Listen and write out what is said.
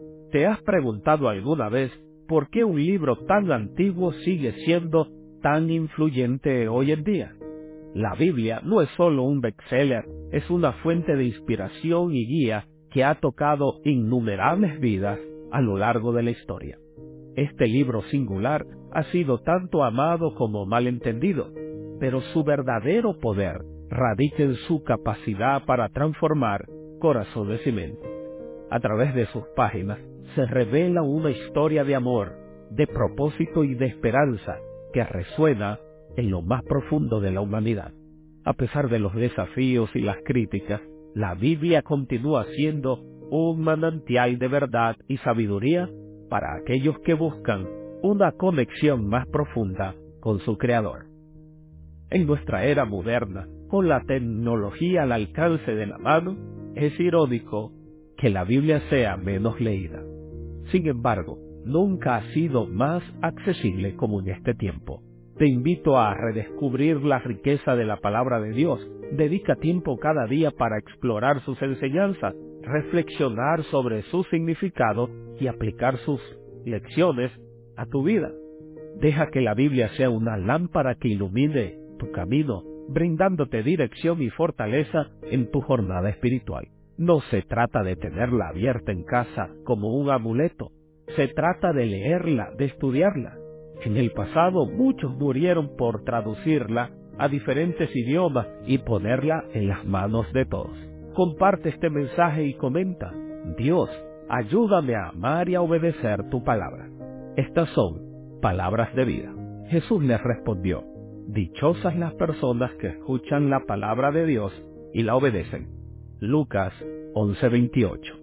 ¿Te has preguntado alguna vez por qué un libro tan antiguo sigue siendo tan influyente hoy en día? La Biblia no es solo un bestseller, es una fuente de inspiración y guía que ha tocado innumerables vidas a lo largo de la historia. Este libro singular ha sido tanto amado como malentendido, pero su verdadero poder radica en su capacidad para transformar corazones y mentes. A través de sus páginas se revela una historia de amor, de propósito y de esperanza que resuena en lo más profundo de la humanidad. A pesar de los desafíos y las críticas, la Biblia continúa siendo un manantial de verdad y sabiduría para aquellos que buscan una conexión más profunda con su Creador. En nuestra era moderna, con la tecnología al alcance de la mano, es irónico que la Biblia sea menos leída. Sin embargo, nunca ha sido más accesible como en este tiempo. Te invito a redescubrir la riqueza de la palabra de Dios. Dedica tiempo cada día para explorar sus enseñanzas, reflexionar sobre su significado y aplicar sus lecciones a tu vida. Deja que la Biblia sea una lámpara que ilumine tu camino, brindándote dirección y fortaleza en tu jornada espiritual. No se trata de tenerla abierta en casa como un amuleto. Se trata de leerla, de estudiarla. En el pasado muchos murieron por traducirla a diferentes idiomas y ponerla en las manos de todos. Comparte este mensaje y comenta: Dios, ayúdame a amar y a obedecer tu palabra. Estas son palabras de vida. Jesús les respondió: dichosas las personas que escuchan la palabra de Dios y la obedecen. Lucas 11:28.